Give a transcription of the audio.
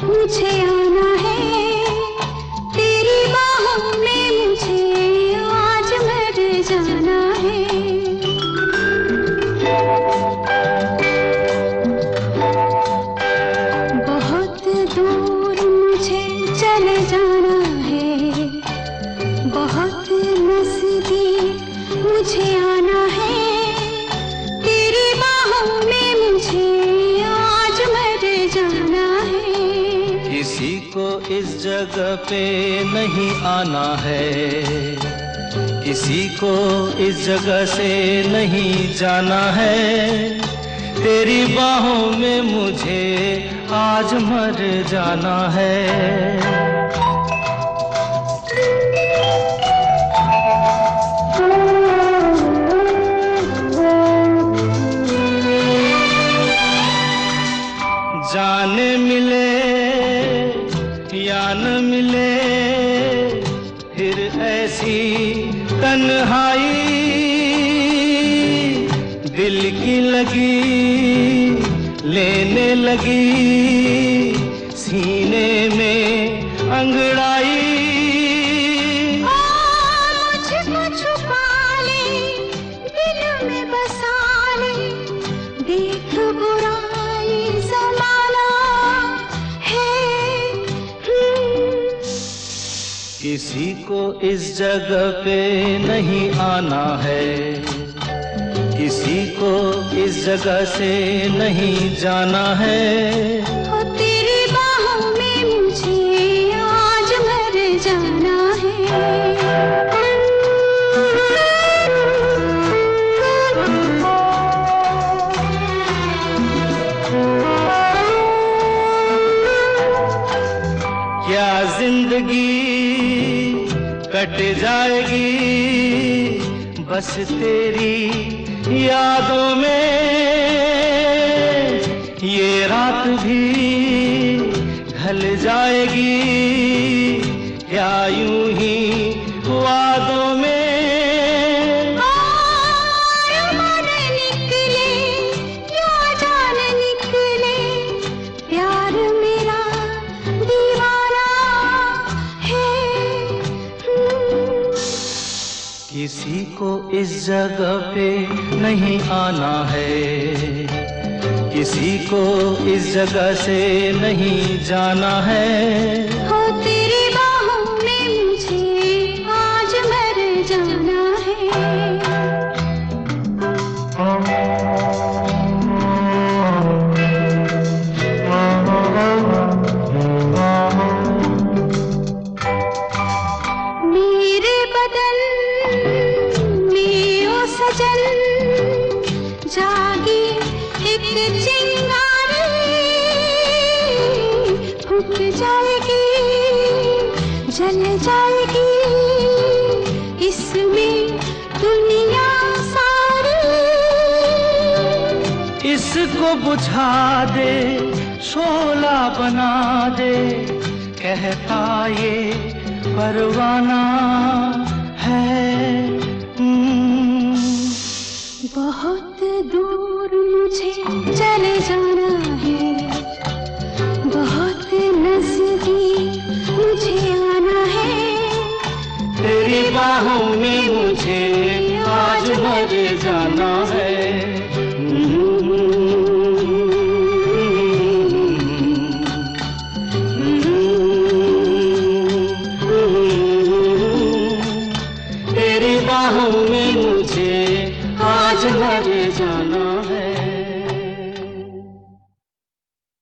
मुझे आना है तेरी बाहों में, मुझे आज मर जाना है। बहुत दूर मुझे चले जाना है, बहुत नजदीक मुझे आना है तेरी बाहों में, मुझे आज मर जाना है। किसी को इस जगह पे नहीं आना है, किसी को इस जगह से नहीं जाना है, तेरी बाहों में मुझे आज मर जाना है। जाने मिले या न मिले फिर ऐसी तन्हाई, दिल की लगी लेने लगी सीने में अंगड़ाई। मुझको छुपा ले, दिल में बसा ले, देख बुराई ज़माना है। किसी को इस जगह पे नहीं आना है, किसी को इस जगह से नहीं जाना है, तेरी बाहों में मुझे आज मर जाना है। क्या जिंदगी कट जाएगी बस तेरी यादों में, ये रात भी ढल जाएगी क्या यूं ही वादों में। मन निकले या जान निकले, प्यार मेरा दीवाना है। किसी को इस जगह पे नहीं आना है, किसी को इस जगह से नहीं जाना है, हो तेरी बाहों में मुझे आज मर जाना है। मेरे बदन में ओ सजन जागी एक चिंगारी, फूट जाएगी जल जाएगी इसमें दुनिया सारी। इसको बुझा दे शोला बना दे, कहता ये परवाना है। बहुत दूर मुझे चले जाना है, बहुत नजदीक मुझे आना है, तेरी बाहों में मुझे आज मर जाना है। तेरी बाहों में मुझे आज मर जाना है।